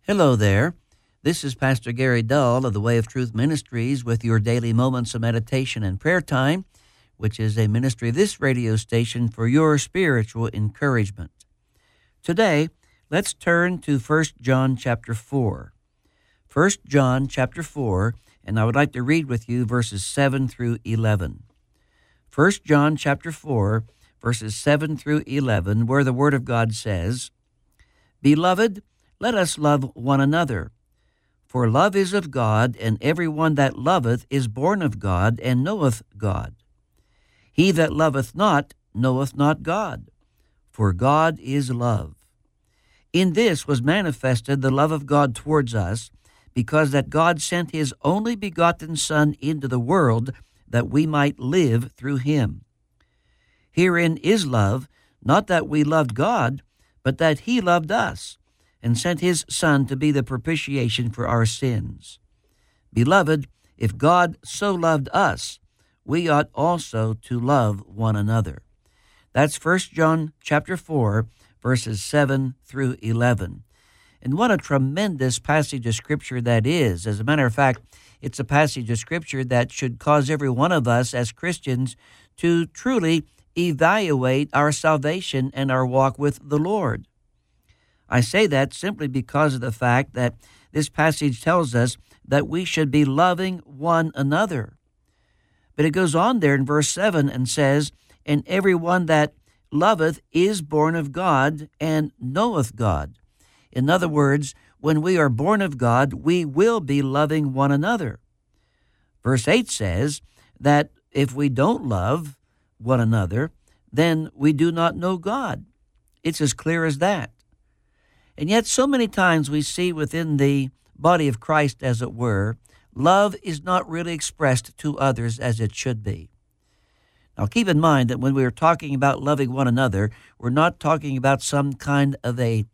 Hello there. This is Pastor Gary Dull of the Way of Truth Ministries with your daily moments of meditation and prayer time, which is a ministry of this radio station for your spiritual encouragement. Today, let's turn to 1 John chapter 4. 1 John chapter 4, and I would like to read with you verses 7 through 11. 1 John chapter 4, verses 7 through 11, where the Word of God says, "Beloved, let us love one another. For love is of God, and every one that loveth is born of God, and knoweth God. He that loveth not knoweth not God, for God is love. In this was manifested the love of God towards us, because that God sent his only begotten Son into the world, that we might live through him. Herein is love, not that we loved God, but that he loved us, and sent his Son to be the propitiation for our sins. Beloved, if God so loved us, we ought also to love one another." That's 1 John chapter 4, verses 7 through 11. And what a tremendous passage of Scripture that is. As a matter of fact, it's a passage of Scripture that should cause every one of us as Christians to truly evaluate our salvation and our walk with the Lord. I say that simply because of the fact that this passage tells us that we should be loving one another. But it goes on there in verse 7 and says, "And every one that loveth is born of God and knoweth God." In other words, when we are born of God, we will be loving one another. Verse 8 says that if we don't love one another, then we do not know God. It's as clear as that. And yet so many times we see within the body of Christ, as it were, love is not really expressed to others as it should be. Now keep in mind that when we are talking about loving one another, we're not talking about some kind of a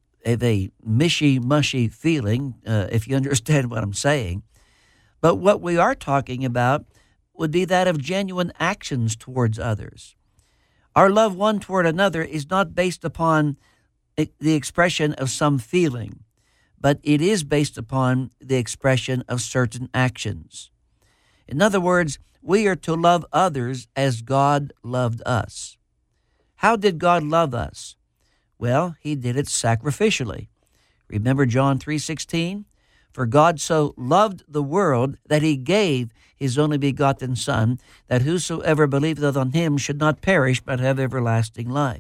mishy-mushy feeling, if you understand what I'm saying. But what we are talking about would be that of genuine actions towards others. Our love one toward another is not based upon the expression of some feeling, but it is based upon the expression of certain actions. In other words, we are to love others as God loved us. How did God love us? Well, he did it sacrificially. Remember John 3:16? "For God so loved the world that he gave his only begotten Son, that whosoever believeth on him should not perish but have everlasting life."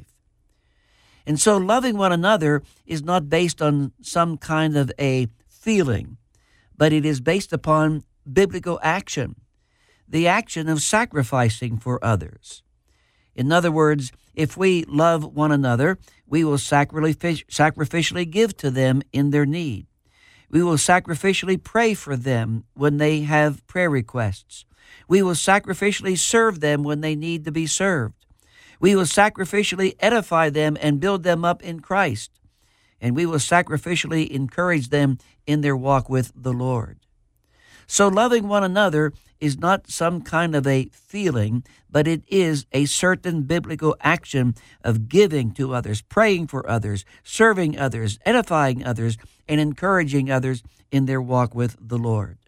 And so loving one another is not based on some kind of a feeling, but it is based upon biblical action, the action of sacrificing for others. In other words, if we love one another, we will sacrificially give to them in their need. We will sacrificially pray for them when they have prayer requests. We will sacrificially serve them when they need to be served. We will sacrificially edify them and build them up in Christ. And we will sacrificially encourage them in their walk with the Lord. So loving one another is not some kind of a feeling, but it is a certain biblical action of giving to others, praying for others, serving others, edifying others, and encouraging others in their walk with the Lord.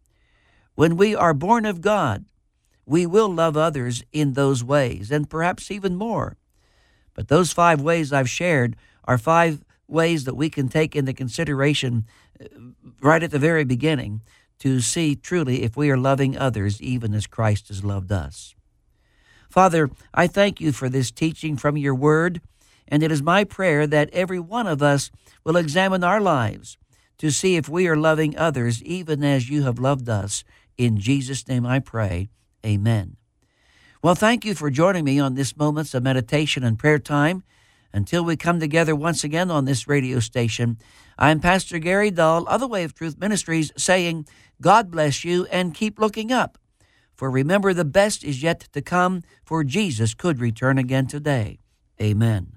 When we are born of God, we will love others in those ways, and perhaps even more. But those 5 ways I've shared are 5 ways that we can take into consideration right at the very beginning to see truly if we are loving others even as Christ has loved us. Father, I thank you for this teaching from your word, and it is my prayer that every one of us will examine our lives to see if we are loving others even as you have loved us. In Jesus' name I pray. Amen. Well, thank you for joining me on this Moments of Meditation and Prayer Time. Until we come together once again on this radio station, I'm Pastor Gary Dull of the Way of Truth Ministries saying, God bless you and keep looking up. For remember, the best is yet to come, for Jesus could return again today. Amen.